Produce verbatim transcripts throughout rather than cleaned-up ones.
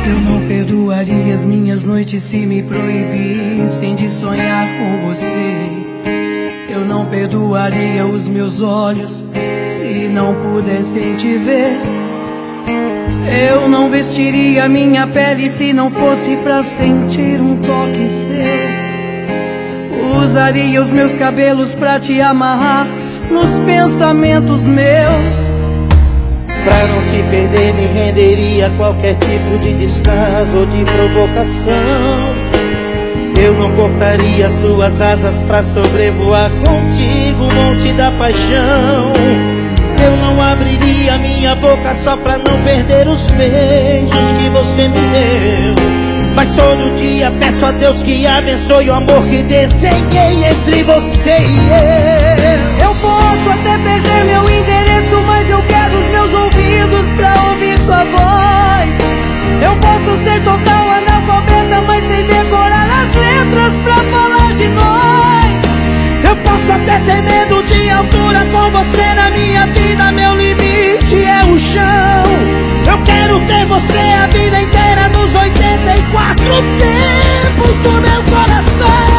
Eu não perdoaria as minhas noites se me proibissem de sonhar com você. Eu não perdoaria os meus olhos se não pudessem te ver. Eu não vestiria minha pele se não fosse pra sentir um toque seu. Usaria os meus cabelos pra te amarrar nos pensamentos meus. Pra não te perder me renderia a qualquer tipo de descaso ou de provocação. Eu não cortaria suas asas pra sobrevoar contigo o monte da paixão. Eu não abriria minha boca só pra não perder os beijos que você me deu. Mas todo dia peço a Deus que abençoe o amor que desenhei entre você e eu. Eu posso até perder meu endereço, mas eu quero os meus ouvidos pra ouvir tua voz. Eu posso ser total analfabeta, mas sei decorar as letras pra falar de nós. Eu posso até ter medo de altura, com você na minha vida meu limite é o chão. Eu quero ter você a vida inteira nos oitenta e quatro tempos do meu coração.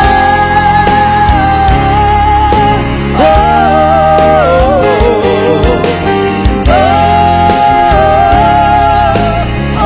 Oh, oh, oh,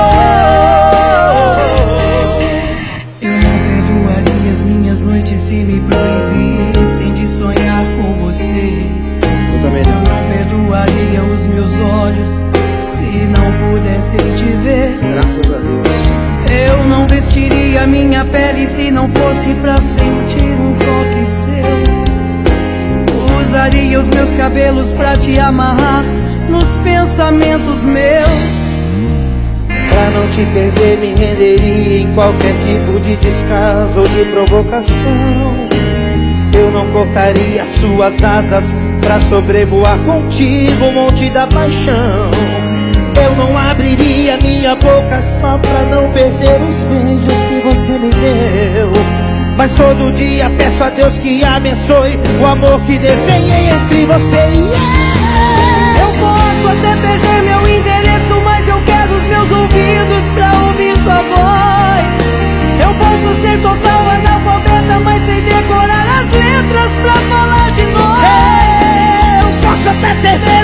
oh, oh. Eu não perdoaria as minhas noites se me proibissem de sonhar com você. Eu também não. Eu não perdoaria os meus olhos se não pudessem te ver. Graças a Deus. Eu não vestiria minha pele se não fosse pra sentir um toque seu. Usaria os meus cabelos pra te amarrar nos pensamentos meus. Pra não te perder me renderia em qualquer tipo de descaso ou de provocação. Eu não cortaria suas asas pra sobrevoar contigo o monte da paixão. Eu não abriria minha boca só pra não perder os beijos que você me deu. Mas todo dia peço a Deus que abençoe o amor que desenhei entre você e eu. Eu posso até perder meu endereço, mas eu quero os meus ouvidos pra ouvir tua voz. Eu posso ser total analfabeta, mas sei decorar as letras pra falar de nós. Eu posso até ter medo